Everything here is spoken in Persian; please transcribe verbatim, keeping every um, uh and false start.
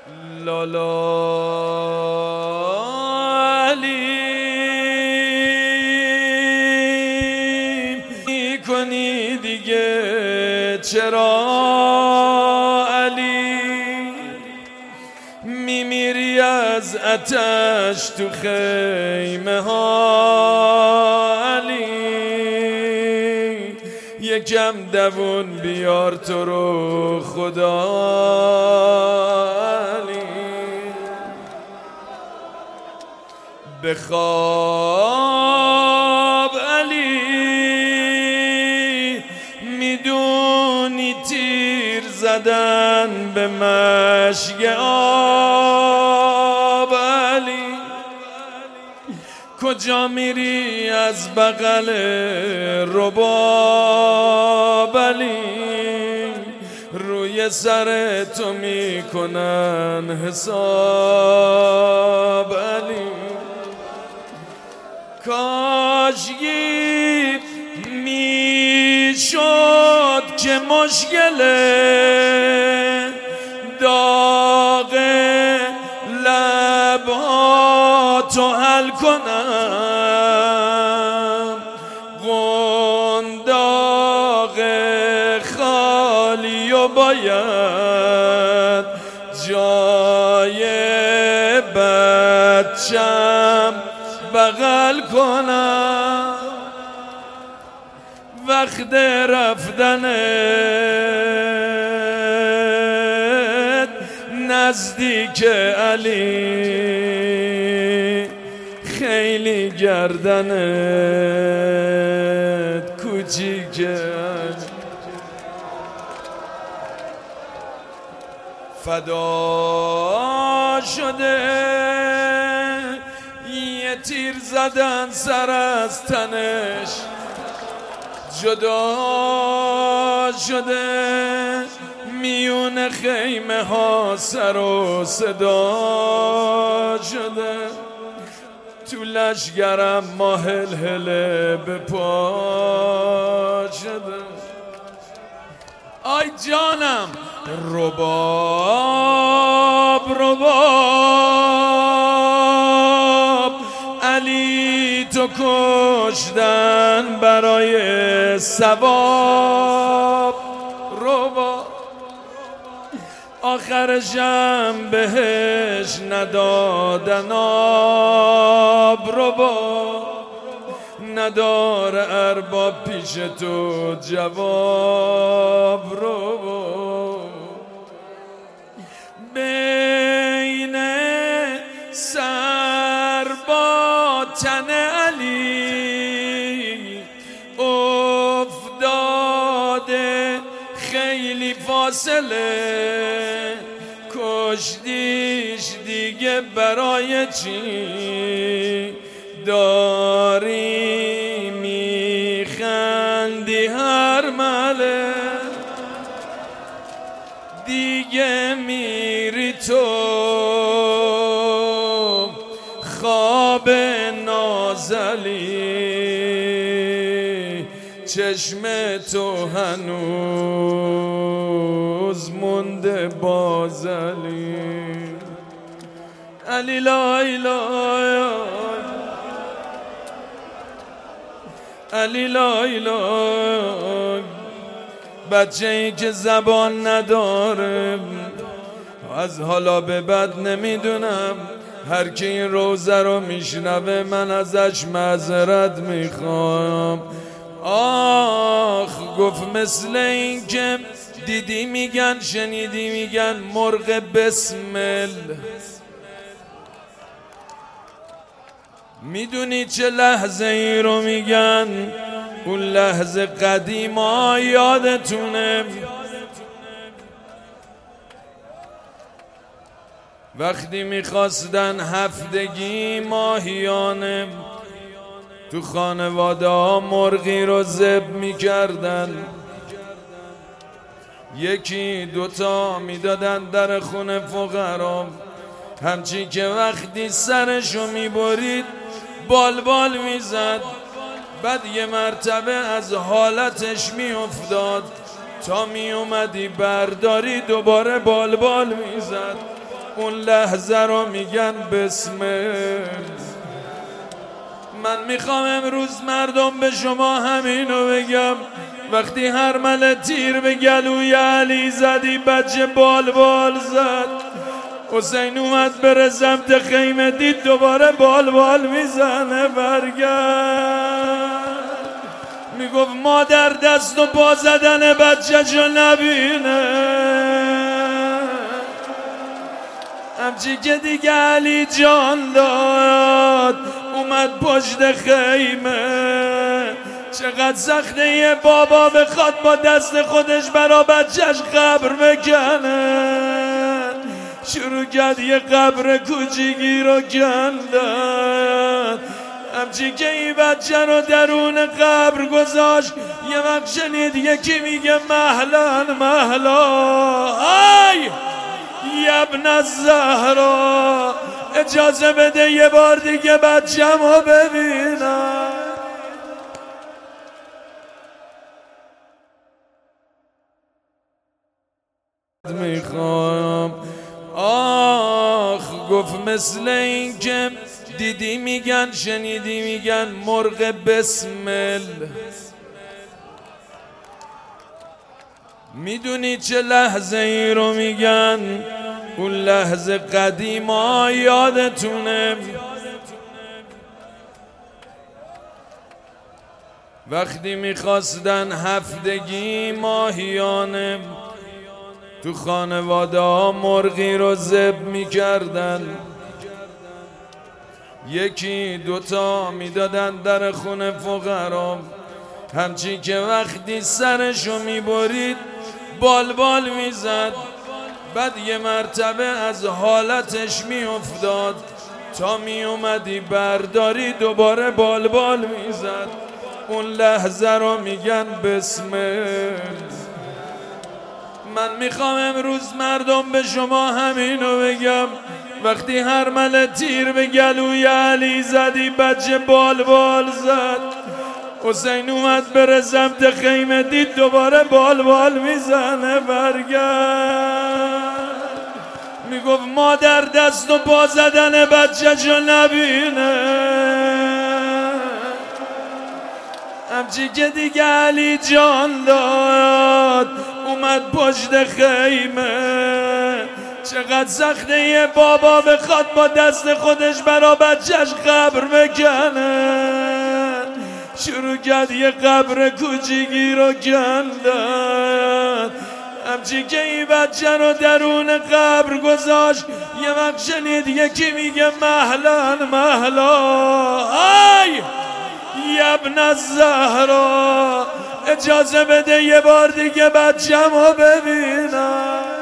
لالا علی میکنی دیگه چرا علی میمیری از آتش تو خیمه ها علی یکم دوون بیار تو رو خدا علی بخواب علی میدونی تیر زدن به مشک آب علی کجا میری از بغل رباب علی روی سر تو میکنن حساب علی کاشکی میشد که مشکل داغ لبها تو حل کنم قنداق خالی و باید جای بچم بغل کنم وقت رفتنت نزدیک علی خیلی گردنت کوچیکه فدا شده یه تیر زدن سر از تنش جدا شده میون خیمه ها سر و صدا شده تو لشگرم ما هلهله به پا شده آی جانم رباب رباب علی تو کشتن برای ثواب رباب آخرشم بهش ندادن آب رباب نداره ارباب پیش تو جواب رباب بین سر با تن علی افتاده خیلی فاصله کشتیش دیگه برای چی داری میخندی هر مله دیگه میری تو خواب نازلی چشم تو هنوز مونده بازلی علی لای لای علی لای لای بچه ای که زبان نداره از حالا به بعد نمیدونم هر کی این روزه رو میشنوه من ازش معذرت میخوام آخ گفت مثل این که دیدی میگن شنیدی میگن مرغ بسمل میدونی چه لحظه ای رو میگن اون لحظه قدیما یادتونه وقتی میخواستن هفتگی ماهیانه تو خانواده ها مرغی رو ذبح میکردن یکی دوتا میدادن در خونه فقرا همچی که وقتی سرشو میبرید بال بال میزد بعد یه مرتبه از حالتش میافتاد تا می اومدی برداری دوباره بال بال میزد اون لحظه رو میگن بسمل. من میخوام امروز مردم به شما همینو بگم، وقتی هر مل تیر به گلوی علی زدی بچه بال بال زد. حسین اومد بره سمت خیمه دید دوباره بال بال میزنه برگرد. میگفت مادر دست و پا زدن بچه شو نبینه. همچی که دیگه علی جان داد اومد پشت خیمه. چقدر سخته یه بابا بخواد با دست خودش برا بچهش قبر بکنه. شروع کرد یه قبر کوچیکی رو کندن. همچی که این بچه رو درون قبر گذاشت یه وقت شنید یکی میگه مهلا مهلا. ای ابن الزهرا اجازه بده یه بار دیگه بچه‌م رو ببینم. میخوام آخ گفت مثل این که دیدی میگن شنیدی میگن مرغ بسمل. میدونی چه لحظه ای رو میگن؟ اون لحظه قدیما یادتونه وقتی میخواستن هفتگی ماهیانه تو خانواده ها مرغی رو ذبح میکردن. یکی دوتا میدادن در خونه فقرا. همچی که وقتی سرشو میبرید بال بال میزد. بعد یه مرتبه از حالتش میافتاد تا میومدی برداری دوباره بال بال میزد. اون لحظه رو میگن بسمل. من میخوام امروز مردم به شما همینو بگم، وقتی هر مل تیر به گلوی علی زدی بچه بال بال زد. حسین اومد بره سمت خیمه دید دوباره بال بال میزنه برگرد. میگفت مادر دست و پا زدن بچه شو نبینه. همچی که دیگه علی جان داد اومد پشت خیمه. چقدر سخته یه بابا بخواد با دست خودش برا بچهش قبر بکنه. شروع کرد یه قبر کوچیکی رو کندن. همچی که این بچه رو درون قبر گذاشت یه وقت شنید یکی میگه مهلا مهلا. ای ابن الزهرا اجازه بده یه بار دیگه بچه‌م رو ببینم.